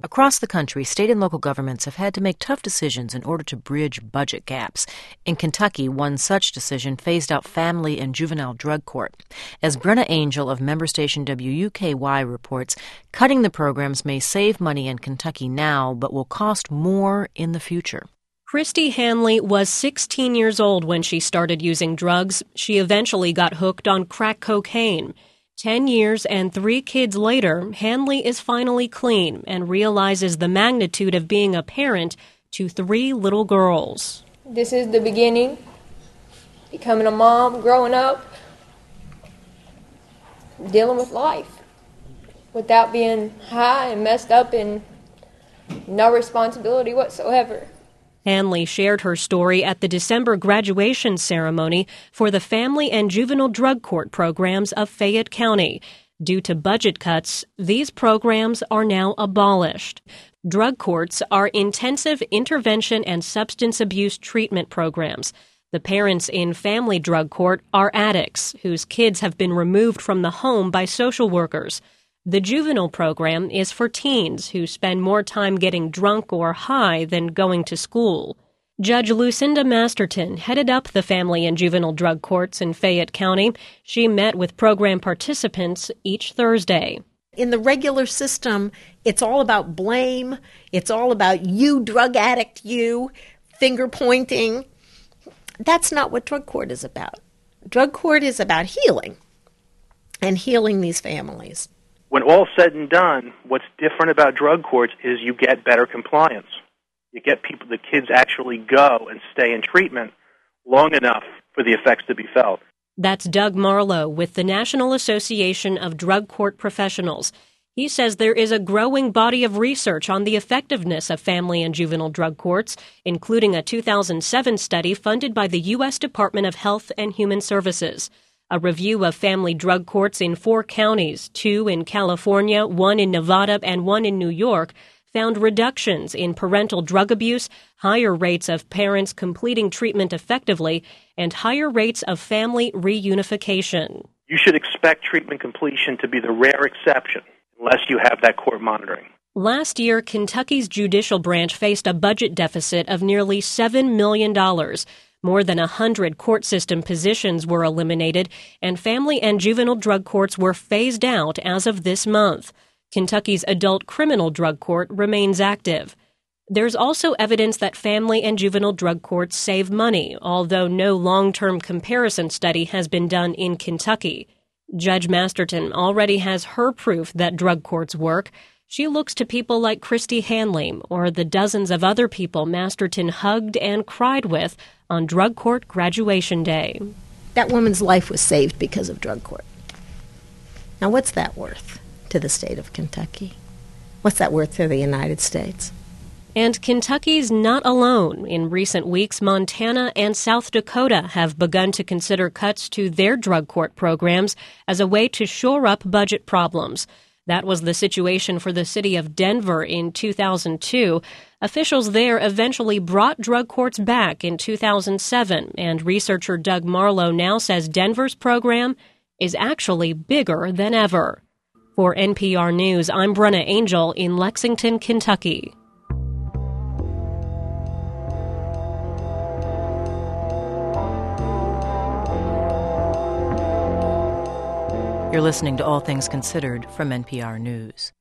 Across the country, state and local governments have had to make tough decisions in order to bridge budget gaps. In Kentucky, one such decision phased out family and juvenile drug court. As Brenna Angel of member station WUKY reports, cutting the programs may save money in Kentucky now, but will cost more in the future. Christy Hanley was 16 years old when she started using drugs. She eventually got hooked on crack cocaine. 10 years and 3 kids later, Hanley is finally clean and realizes the magnitude of being a parent to 3 little girls. This is the beginning, becoming a mom, growing up, dealing with life without being high and messed up and no responsibility whatsoever. Hanley shared her story at the December graduation ceremony for the Family and Juvenile Drug Court programs of Fayette County. Due to budget cuts, these programs are now abolished. Drug courts are intensive intervention and substance abuse treatment programs. The parents in family drug court are addicts whose kids have been removed from the home by social workers. The juvenile program is for teens who spend more time getting drunk or high than going to school. Judge Lucinda Masterton headed up the family and juvenile drug courts in Fayette County. She met with program participants each Thursday. In the regular system, it's all about blame. It's all about you, drug addict, you, finger pointing. That's not what drug court is about. Drug court is about healing and healing these families. When all's said and done, what's different about drug courts is you get better compliance. You get the kids actually go and stay in treatment long enough for the effects to be felt. That's Doug Marlowe with the National Association of Drug Court Professionals. He says there is a growing body of research on the effectiveness of family and juvenile drug courts, including a 2007 study funded by the U.S. Department of Health and Human Services. A review of family drug courts in 4 counties, 2 in California, 1 in Nevada, and 1 in New York, found reductions in parental drug abuse, higher rates of parents completing treatment effectively, and higher rates of family reunification. You should expect treatment completion to be the rare exception unless you have that court monitoring. Last year, Kentucky's judicial branch faced a budget deficit of nearly $7 million. More than 100 court system positions were eliminated, and family and juvenile drug courts were phased out as of this month. Kentucky's adult criminal drug court remains active. There's also evidence that family and juvenile drug courts save money, although no long-term comparison study has been done in Kentucky. Judge Masterton already has her proof that drug courts work. She looks to people like Christy Hanley or the dozens of other people Masterton hugged and cried with on drug court graduation day. That woman's life was saved because of drug court. Now, what's that worth to the state of Kentucky? What's that worth to the United States? And Kentucky's not alone. In recent weeks, Montana and South Dakota have begun to consider cuts to their drug court programs as a way to shore up budget problems. That was the situation for the city of Denver in 2002. Officials there eventually brought drug courts back in 2007, and researcher Doug Marlowe now says Denver's program is actually bigger than ever. For NPR News, I'm Brenna Angel in Lexington, Kentucky. You're listening to All Things Considered from NPR News.